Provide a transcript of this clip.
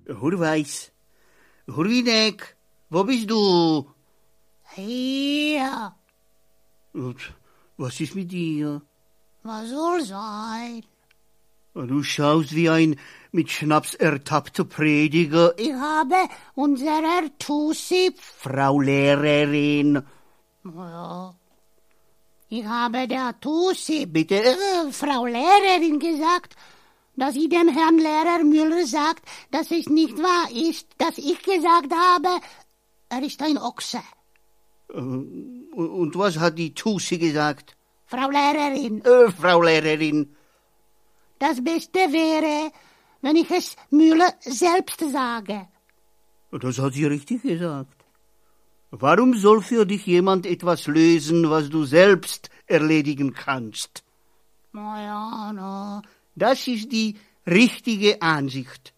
Hurwijs. Hurwinek, wo bist du? Hier. Und was ist mit dir? Was soll sein? Du schaust wie ein mit Schnaps ertappter Prediger. Ich habe unserer Tussi, Frau Lehrerin. ja, ich habe der Tussi, Bitte? Frau Lehrerin gesagt, dass sie dem Herrn Lehrer Müller sagt, dass es nicht wahr ist, dass ich gesagt habe, er ist ein Ochse. Und was hat die Tussi gesagt? Frau Lehrerin, Frau Lehrerin. das Beste wäre, wenn ich es Müller selbst sage. Das hat sie richtig gesagt. Warum soll für dich jemand etwas lösen, was du selbst erledigen kannst? Na ja, na. Das ist die richtige Ansicht.